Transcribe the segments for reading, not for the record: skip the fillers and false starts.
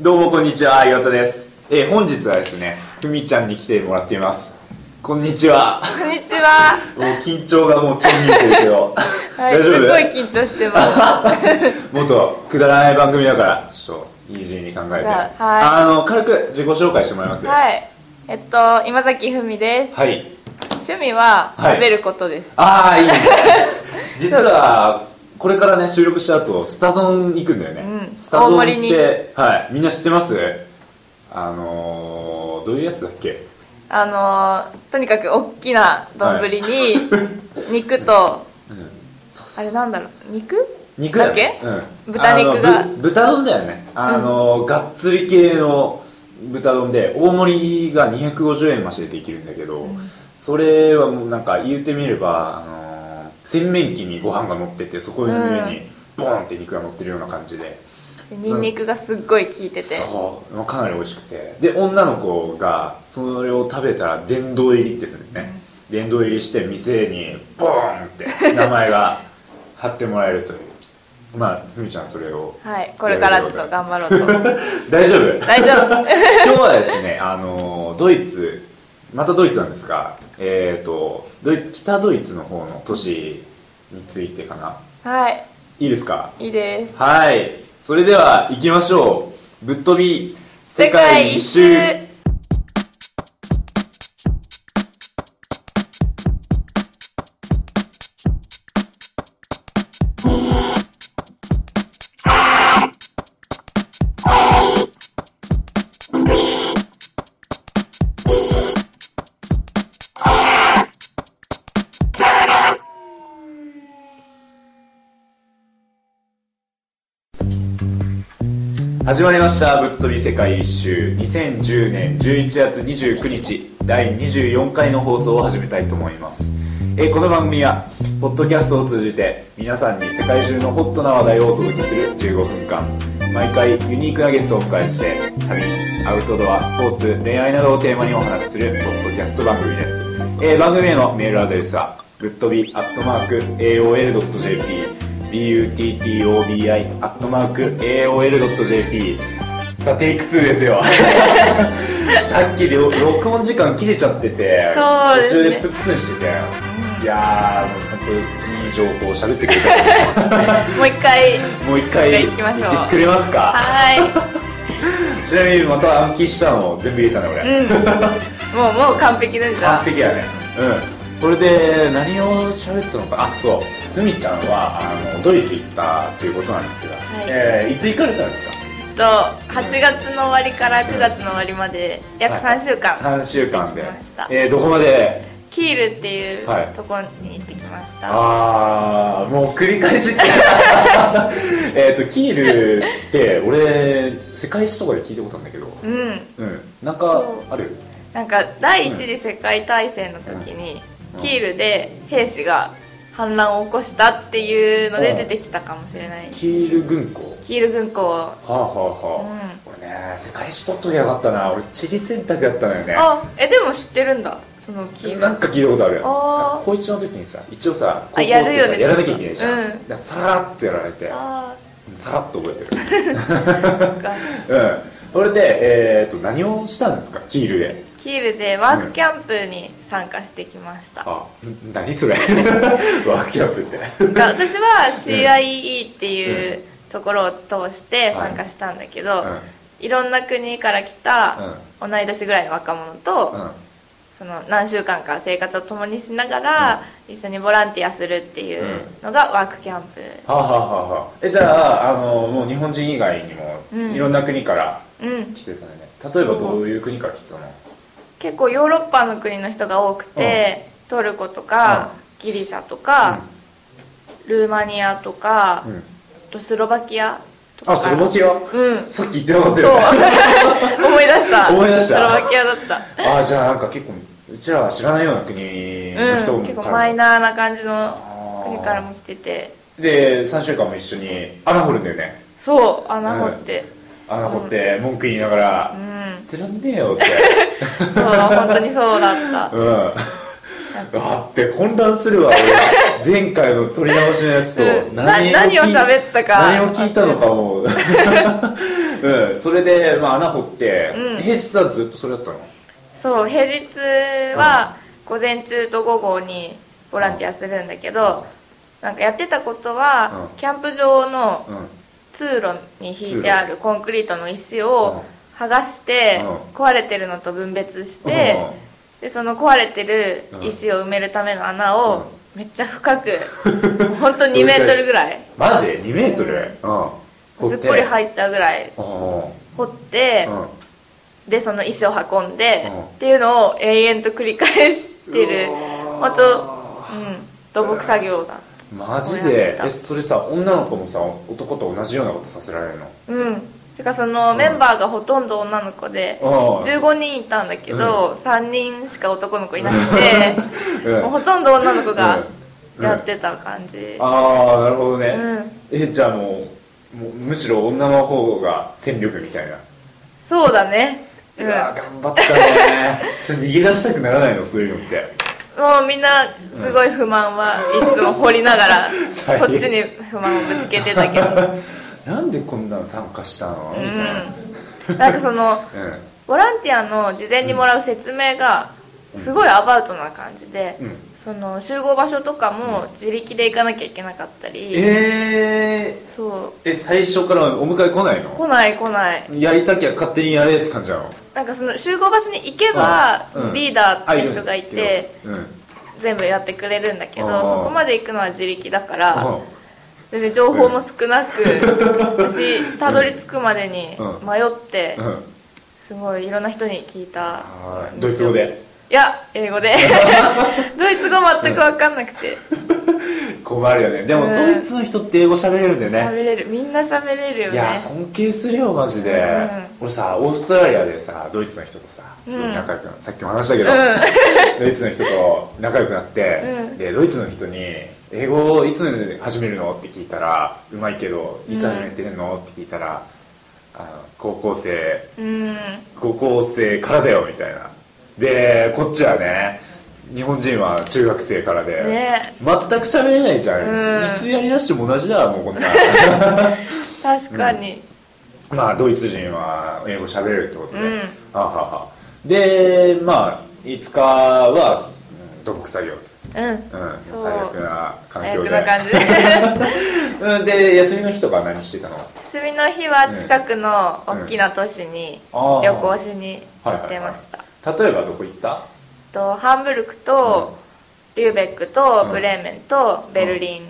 どうもこんにちは、岩田です。本日はですね、ふみちゃんに来てもらっています。こんにちは。 こんにちは。 もう緊張がもうちょん見てるけど、 はい、 大丈夫？ すごい緊張してます。 もっとくだらない番組だから、ちょっとイージーに考えて、はい、軽く自己紹介してもらいますよ。 はい。今崎ふみです。 はい。 趣味は食べることです。 はい、ああ、いいね。実はこれからね、収録した後スタ丼行くんだよね。 うん、 スタ丼って大盛りに、 はい、みんな知ってます？どういうやつだっけ？ とにかく大きな丼に肉と、あれなんだろう、肉だけ、豚肉が豚丼だよね。がっつり系の豚丼で大盛りが250円増しでできるんだけど、それはもうなんか言ってみれば洗面器にご飯が乗ってて、そこの上にボーンって肉が乗ってるような感じで、 ニンニクがすっごい効いてて、 そうかなり美味しくて、で女の子がそれを食べたら殿堂入りってするんだよね。殿堂入りして店にボーンって名前が貼ってもらえるというまあふみちゃんそれを、 はい、これからちょっと頑張ろうと大丈夫？ 大丈夫。 今日はですね、ドイツ、またドイツなんですが、北ドイツの方の都市についてかな。 はい、 いいですか？ いいです。 はい、それでは行きましょう。ぶっ飛び世界一周。始まりました、ぶっ飛び世界一周。2010年11月29日第24回の放送を始めたいと思います。この番組はポッドキャストを通じて皆さんに世界中のホットな話題をお届けする15分間、毎回ユニークなゲストをお迎えして旅、アウトドア、スポーツ、恋愛などをテーマにお話しするポッドキャスト番組です。番組へのメールアドレスはぶっ飛び@aol.jp buttobi@aol.jp。 さあテイク2ですよ。さっき録音時間切れちゃってて、途中でプッツンしてて、いやー本当にいい情報を喋ってくれた。 もう一回行きましょう。言ってくれますか？ はい。 ちなみにまた暗記したの全部入れたね俺。 もう完璧だじゃん。 完璧やね。これで何を喋ったのか。そう、ふみちゃんはドイツ行ったということなんですが、いつ行かれたんですか ？8月の終わりから9月の終わりまで約3週間、 3週間で行ってきました。 どこまで？ キールっていうところに行ってきました。 もう繰り返しってキールって俺世界史とかで聞いたことあるんだけど、なんかある？ なんか第一次世界大戦の時にキールで兵士が反乱を起こしたっていうので出てきたかもしれない。 キール軍港。 キール軍港。 はあはあはあ。俺ね、世界史取っときゃよかったな。俺地理選択やったのよね。 でも知ってるんだ、そのキール。 なんか聞いたことあるよ。高1の時にさ、一応さ、高校ってやるよね、 やらなきゃいけないじゃん。さらっとやられて、さらっと覚えてる。それで何をしたんですか、キールで？ キールでワークキャンプに参加してきました。 何それ？ワークキャンプって。 私は CIE っていうところを通して参加したんだけど、いろんな国から来た同い年ぐらいの若者と、その何週間か生活を共にしながら一緒にボランティアするっていうのがワークキャンプ。 じゃあもう日本人以外にもいろんな国から来てたね。例えばどういう国から来てたの？ 結構ヨーロッパの国の人が多くて、トルコとかギリシャとかルーマニアとか、あとスロバキアとか。 スロバキア？さっき言ってなかったよね。 思い出した。ス思い出した。 ロバキアだった。 じゃあなんか結構うちらは知らないような国の人も、 結構マイナーな感じの国からも来てて、 で3週間も一緒に穴掘るんだよね。 そう、穴掘って文句言いながらてらんねえよってそう、本当にそうだった。 って混乱するわ俺。前回の撮り直しのやつと何を喋ったか、 何を聞いたのかもうん、それで、まあ、穴掘って、 うん、 平日はずっとそれだったの？ そう、平日は午前中と午後にボランティアするんだけど、なんかやってたことは、キャンプ場の通路に引いてあるコンクリートの石を剥がして、壊れてるのと分別して、でその壊れてる石を埋めるための穴をめっちゃ深く、本当2メートルぐらい。 マジ2メートル？ すっぽり入っちゃうぐらい掘って、でその石を運んで、っていうのを延々と繰り返してる、本当土木作業だ。 マジで？それさ、女の子もさ、男と同じようなことさせられるの？ うん。てかそのメンバーがほとんど女の子で、15人いたんだけど、3人しか男の子いなくて、もうほとんど女の子がやってた感じ。 ああ、なるほどね。じゃあもうむしろ女の方が戦力みたいな。 そうだね。 うわ、頑張ったね。それ逃げ出したくならないの、そういうのって？ もうみんなすごい不満はいつも掘りながらそっちに不満をぶつけてたけどなんでこんなの参加したのみたいな。 なんかその、ボランティアの事前にもらう説明がすごいアバウトな感じで、その集合場所とかも自力で行かなきゃいけなかったり。そう。 最初からお迎え来ないの？来ないやりたきゃ勝手にやれって感じなの？ なんかその集合場所に行けば、そのリーダーっていう人がいて、全部やってくれるんだけど、そこまで行くのは自力だから、全然情報も少なく、私たどり着くまでに迷って、すごいいろんな人に聞いた。 ドイツ語で？ いや、英語でドイツ語全く分かんなくて困るよね。でもドイツの人って英語喋れるんだよね。 喋れる、みんな喋れるよね。 いや尊敬するよマジで、俺さオーストラリアでさドイツの人とさすごい仲良くなって、さっきも話したけど、ドイツの人と仲良くなって、でドイツの人に英語をいつ始めるのって聞いたら、うまいけどいつ始めてんのって聞いたら、高校生からだよみたいな。でこっちはね、日本人は中学生からで、全く喋れないじゃん、いつやりだしても同じだもうこんな確かに、 まあドイツ人は英語喋れるってことで、でまあ5日は土木作業最悪な環境でで休みの日とか何してたの？ 休みの日は近くの大きな都市に旅行しに行ってました。 例えばどこ行った？ ハンブルクとリューベックとブレーメンとベルリンに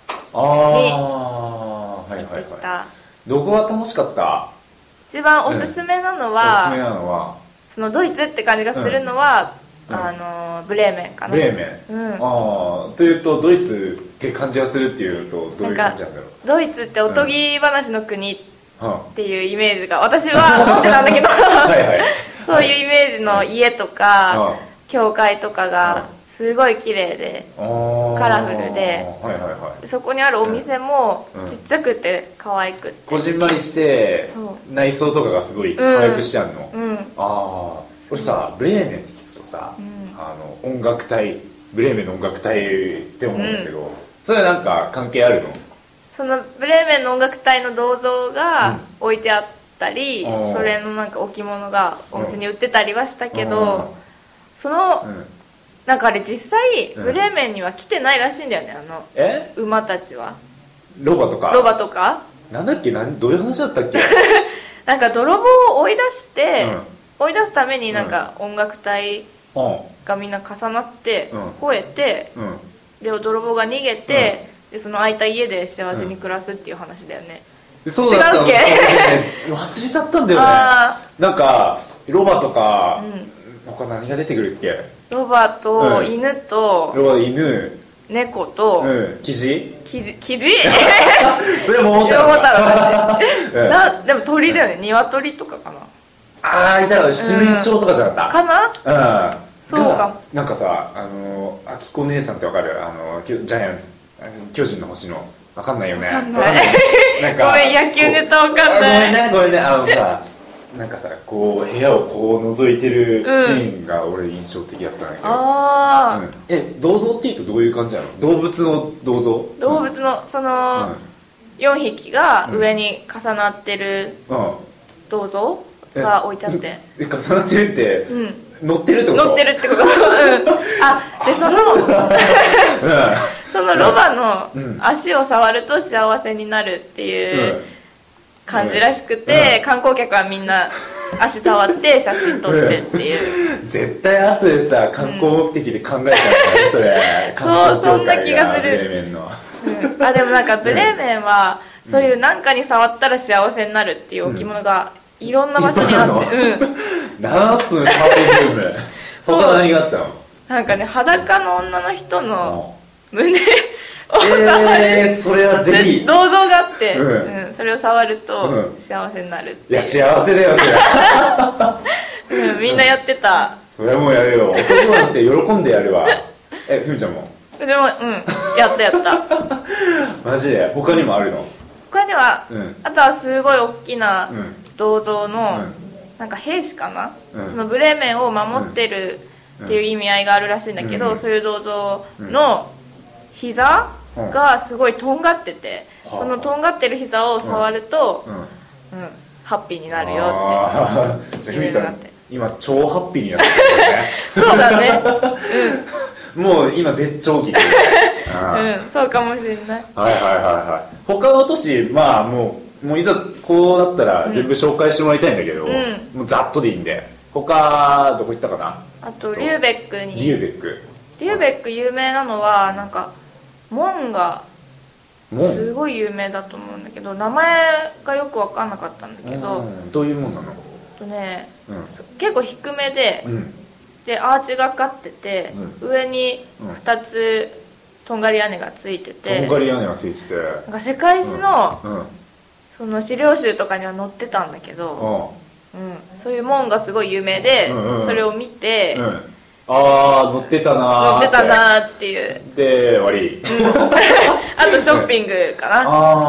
行ってきた。 どこが楽しかった？ 一番おすすめなのは、そのドイツって感じがするのは、ブレーメンかな。 ブレーメン、というとドイツって感じがするっていうとどういう感じなんだろう？ ドイツっておとぎ話の国っていうイメージが私は持ってたんだけどそういうイメージの家とか教会とかがすごい綺麗でカラフルで、そこにあるお店もちっちゃくて可愛くて、 こじんまりして内装とかがすごい可愛くしてあるの。これさ、ブレーメンって聞くとさ、音楽隊、ブレーメンの音楽隊って思うんだけど、それなんか関係あるの？ そのブレーメンの音楽隊の銅像が置いてあったり、それのなんか置物がお店に売ってたりはしたけど、そのなんかあれ実際ブレーメンには来てないらしいんだよね、馬たちは。 ロバとかなんだっけ、どういう話だったっけなんか泥棒を追い出して、追い出すためになんか音楽隊がみんな重なって吠えて、で泥棒が逃げて、でその空いた家で幸せに暮らすっていう話だよね。 そうだったの？違うっけ忘れちゃったんだよね。なんかロバとか他何が出てくるっけ？ ロバと犬と猫とキジそれも桃太郎でも鳥だよね、鶏とかかな。 いたら七面鳥とかじゃなかったかな。そうか。 なんかさ、あきこ姉さんってわかる？ジャイアンツ巨人の星の、わかんないよね。 ごめん、野球ネタわかんない。 ごめんねさ、なんかさ、こう部屋をこう覗いてるシーンが俺印象的だったんだけど、銅像っていうとどういう感じなの？動物の銅像？ 動物のその4匹が上に重なってる銅像が置いてあって、 重なってるって、乗ってるってこと？ 乗ってるってことあ、でそのロバの足を触ると幸せになるっていう感じらしくて、観光客はみんな足触って写真撮ってっていう絶対後でさ観光目的で考えたんだね、それそう、そんな気がする。 ブレーメンのあ、でもなんかブレーメンはそういう何かに触ったら幸せになるっていう置物がいろんな場所にあって、 ナースのサービスブーム他何があったの？ なんかね、裸の女の人の胸を触る、 それはぜひ銅像があって、それを触ると幸せになるって。 いや幸せだよそれみんなやってた。 それはもうやるよ、男なんて喜んでやるわ。ふみちゃんも？ うちもやったマジで？他にもあるの？ 他には、あとはすごい大きな銅像の、なんか兵士かな、そのブレーメンを守ってるっていう意味合いがあるらしいんだけど、そういう銅像の膝がすごいとんがってて、そのとんがってる膝を触ると、ハッピーになるよってふみちゃん今超ハッピーになってるよねそうだね、 もう今絶頂期そうかもしれない。 他の都市、まあもういざこうなったら全部紹介してもらいたいんだけど、もうざっとでいいんで。他どこ行ったかな？ あとリューベックに。 リューベック有名なのはなんか門がすごい有名だと思うんだけど、名前がよく分かんなかったんだけど、 どういうもんなの？ 結構低めで、でアーチがかってて、上に2つとんがり屋根がついてて、 とんがり屋根がついてて、 なんか世界史のその資料集とかには載ってたんだけど、そういう門がすごい有名で、それを見て、 乗ってたなーっていう。 で終わり。 あとショッピングかな。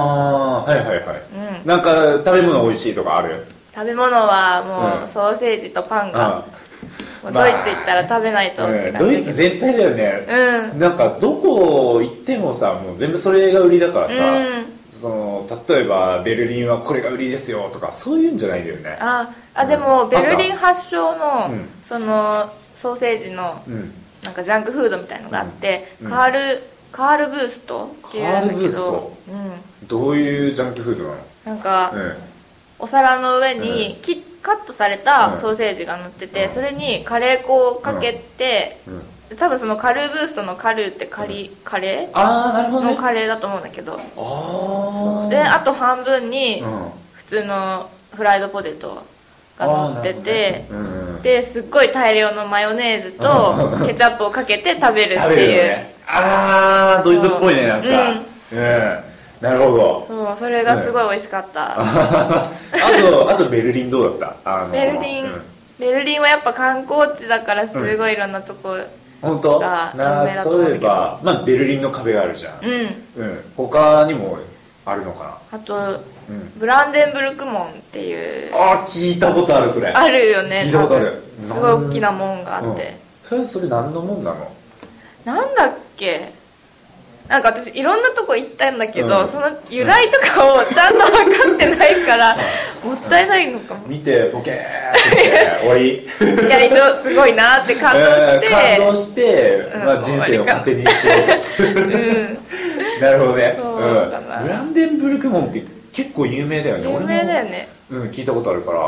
なんか食べ物美味しいとかある？ 食べ物はもうソーセージとパンが、ドイツ行ったら食べないとって感じ。 ドイツ全体だよね。なんかどこ行ってもさ、もう全部それが売りだからさ、例えばベルリンはこれが売りですよとかそういうんじゃないんだよね。 でもベルリン発祥のそのソーセージのなんかジャンクフードみたいのがあって、カールブーストっていうんだけど、 どういうジャンクフードなの？ なんかお皿の上にカットされたソーセージが乗ってて、それにカレー粉をかけて、多分そのカルーブーストのカルーってカレーのカレーだと思うんだけど、であと半分に普通のフライドポテトが乗ってて、ですっごい大量のマヨネーズとケチャップをかけて食べるっていう。 ドイツっぽいね、なんか。なるほど。 それがすごい美味しかった。 あとベルリンどうだった？ ベルリンはやっぱ観光地だからすごいいろんなとこが有名だと思うんだけど、 まあベルリンの壁があるじゃん。他にもあるのかな？ あとブランデンブルク門っていう。 聞いたことある。それあるよね。 聞いたことある。 すごい大きな門があって、 それ何の門なの？ なんだっけ、なんか私いろんなとこ行ったんだけど、その由来とかをちゃんと分かってないからもったいないのかも。 見てボケーって終わり。 いや一応すごいなって感動して、 人生を糧にしよう。なるほどね。ブランデンブルク門って結構有名だよね。 有名だよね。 聞いたことあるから、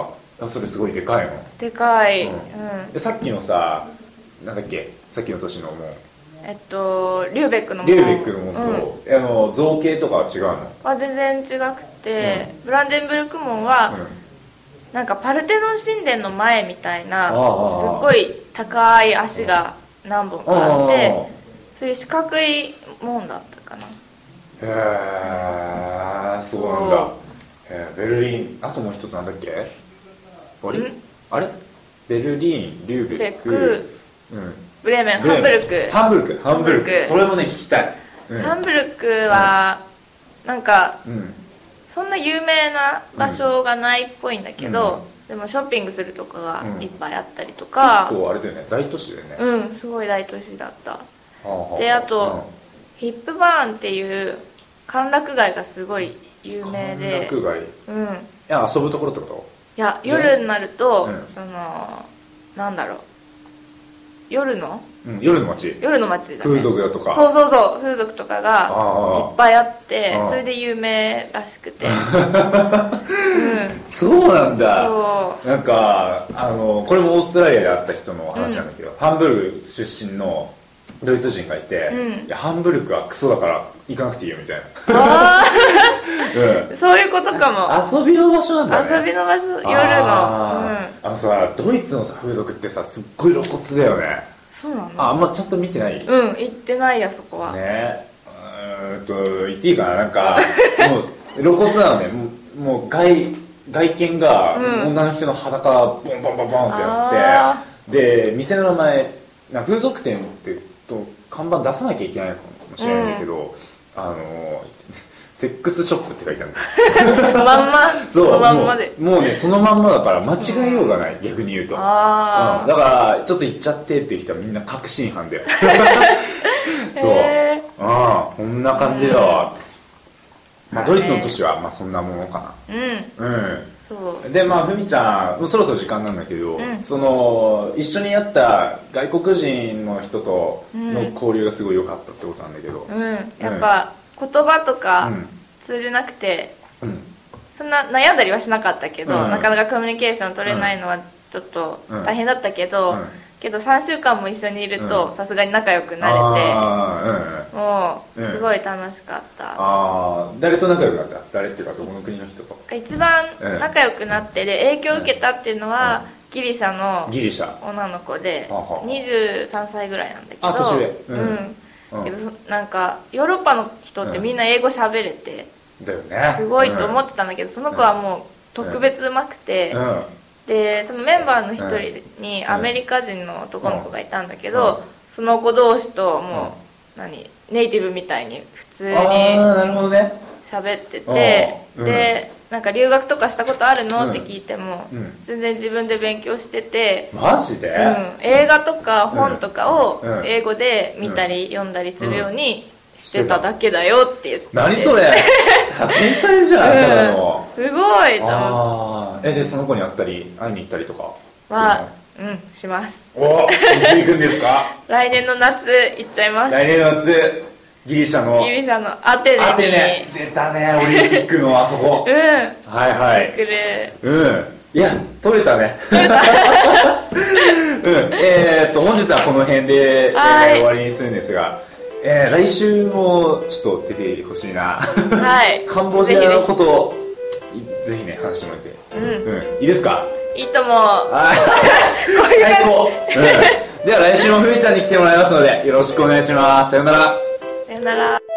それすごいでかいの。 でかい。 でさっきのさ、なんだっけ、さっきの年の門、 リューベックの門と、造形とかは違うの？ 全然違くて、ブランデンブルク門は、なんかパルテノン神殿の前みたいなすっごい高い足が何本かあって、そういう四角い門だったかな。 へえ、そうなんだ。ベルリン、あともう一つなんだっけ？あれ？ベルリン、リューベック、ブレーメン、ハンブルク。それもね聞きたい。 ハンブルクはなんかそんな有名な場所がないっぽいんだけど、でもショッピングするとかがいっぱいあったりとか、 結構あれだよね、大都市だよね。 すごい大都市だった。であとヒップバーンっていう歓楽街がすごい有名で。 歓楽街？遊ぶところってこいや夜になると、そのなんだろう、夜の街だね、 風俗だとか、 そう風俗とかがいっぱいあって、それで有名らしくてそうなんだ。なんかこれもオーストラリアで会った人の話なんだけど、ハンブルク出身のドイツ人がいて、いやハンブルクはクソだから行かなくていいよみたいなそういうことかも。 遊びの場所なんだね。 遊びの場所、夜のさ、ドイツのさ風俗ってさすっごい露骨だよね。 そうなの？ あんまちゃんと見てない？ 行ってないや、そこはね。言っていいかな、なんかもう露骨なのね。もう外見が女の人の裸ボンボンボンボンってやってて、で店の名前風俗店って看板出さなきゃいけないかもしれないんだけど、セックスショップって書いてあるまんまそうまんまでもうねそのまんまだから間違えようがない、逆に言うと。だからちょっと行っちゃってっていう人はみんな確信犯だよそうこんな感じだわ。ドイツの都市はそんなものかな。そうでふみちゃんそろそろ時間なんだけど、その一緒にやった外国人の人との交流がすごい良かったってことなんだけど、 やっぱ言葉とか通じなくて、そんな悩んだりはしなかったけど、なかなかコミュニケーション取れないのはちょっと大変だったけど、3週間も一緒にいるとさすがに仲良くなれて、もうすごい楽しかった。 誰と仲良くなった？誰っていうかどこの国の人と？ 一番仲良くなってで影響を受けたっていうのはギリシャの女の子で23歳ぐらいなんだけど、 年上。 けどなんかヨーロッパの人ってみんな英語喋れてすごいと思ってたんだけど、その子はもう特別うまくて、でそのメンバーの一人にアメリカ人の男の子がいたんだけど、その子同士ともうネイティブみたいに普通に喋ってて、でなんか留学とかしたことあるのって聞いても全然自分で勉強してて、 マジで？ 映画とか本とかを英語で見たり読んだりするようにしてただけだよって言って。 何それ天才じゃん、ただの。 すごいでその子に会いに行ったりとかはします。 いつ行くんですか？ 来年の夏行っちゃいます。 来年の夏ギリシャのアテネに出たね、オリンピックのあそこ。いや取れたね本日はこの辺で終わりにするんですが、来週もちょっと出てほしいなカンボジアのことをぜひね話してもらって、いいですか？ いいとも。 最高。では来週もふみちゃんに来てもらいますのでよろしくお願いします。さよなら。 さよなら。